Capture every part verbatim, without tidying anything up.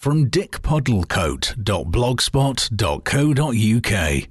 from dick puddlecoat dot blogspot dot co dot uk.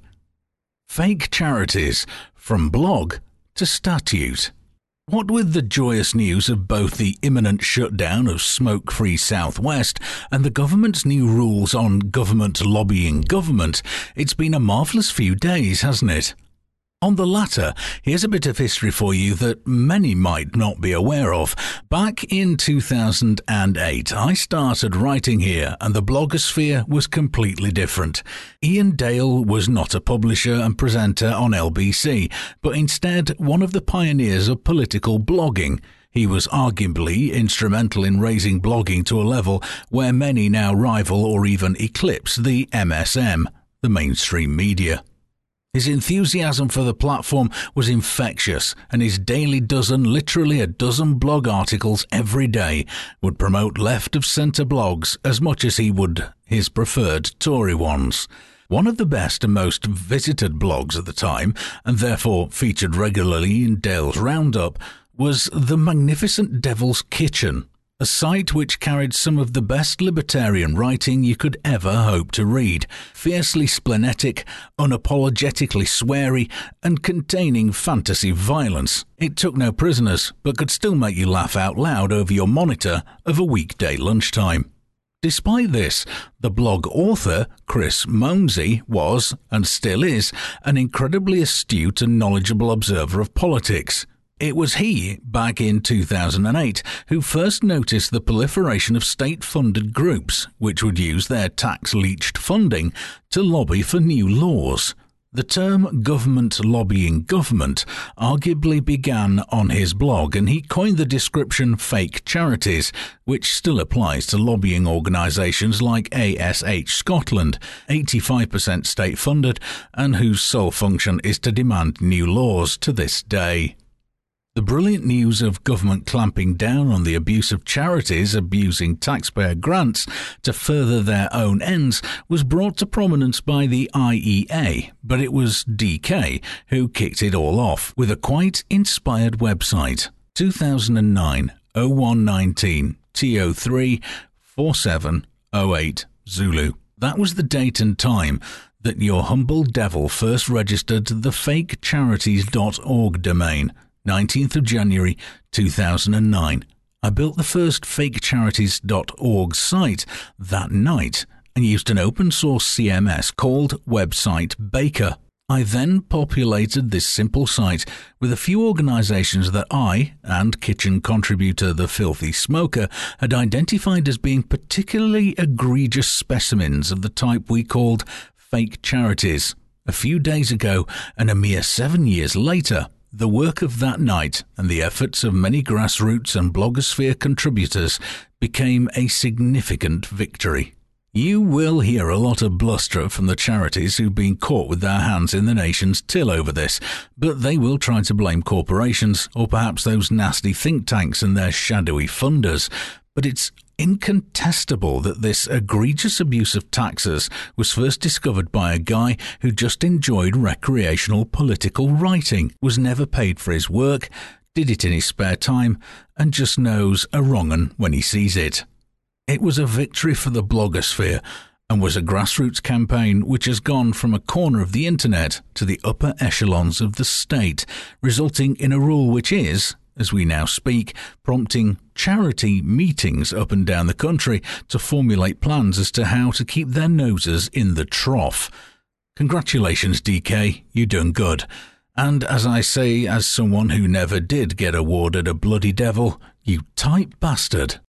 Fake charities, from blog to statute. What with the joyous news of both the imminent shutdown of Smoke-Free Southwest and the government's new rules on government lobbying government, it's been a marvellous few days, hasn't it? On the latter, here's a bit of history for you that many might not be aware of. Back in two thousand eight, I started writing here and the blogosphere was completely different. Ian Dale was not a publisher and presenter on L B C, but instead one of the pioneers of political blogging. He was arguably instrumental in raising blogging to a level where many now rival or even eclipse the M S M, the mainstream media. His enthusiasm for the platform was infectious, and his daily dozen, literally a dozen blog articles every day, would promote left-of-centre blogs as much as he would his preferred Tory ones. One of the best and most visited blogs at the time, and therefore featured regularly in Dale's roundup, was The Magnificent Devil's Kitchen, a site which carried some of the best libertarian writing you could ever hope to read, fiercely splenetic, unapologetically sweary, and containing fantasy violence. It took no prisoners, but could still make you laugh out loud over your monitor of a weekday lunchtime. Despite this, the blog author, Chris Monsey, was, and still is, an incredibly astute and knowledgeable observer of politics. It was he, back in two thousand eight, who first noticed the proliferation of state-funded groups which would use their tax-leached funding to lobby for new laws. The term government lobbying government arguably began on his blog, and he coined the description fake charities, which still applies to lobbying organisations like A S H Scotland, eighty-five percent state-funded, and whose sole function is to demand new laws to this day. The brilliant news of government clamping down on the abuse of charities abusing taxpayer grants to further their own ends was brought to prominence by the I E A, but it was D K who kicked it all off with a quite inspired website. two thousand nine oh one nineteen T O three four seven oh eight Zulu. That was the date and time that your humble devil first registered the fake charities dot org domain. nineteenth of January two thousand nine. I built the first fake charities dot org site that night and used an open source C M S called Website Baker. I then populated this simple site with a few organisations that I, and kitchen contributor The Filthy Smoker, had identified as being particularly egregious specimens of the type we called fake charities. A few days ago, and a mere seven years later, the work of that night and the efforts of many grassroots and blogosphere contributors became a significant victory. You will hear a lot of bluster from the charities who've been caught with their hands in the nation's till over this, but they will try to blame corporations or perhaps those nasty think tanks and their shadowy funders. But it's incontestable that this egregious abuse of taxes was first discovered by a guy who just enjoyed recreational political writing, was never paid for his work, did it in his spare time, and just knows a wrong 'un when he sees it. It was a victory for the blogosphere and was a grassroots campaign which has gone from a corner of the internet to the upper echelons of the state, resulting in a rule which is, as we now speak, prompting charity meetings up and down the country to formulate plans as to how to keep their noses in the trough. Congratulations, D K, you done good. And as I say, as someone who never did get awarded a bloody devil, you tight bastard.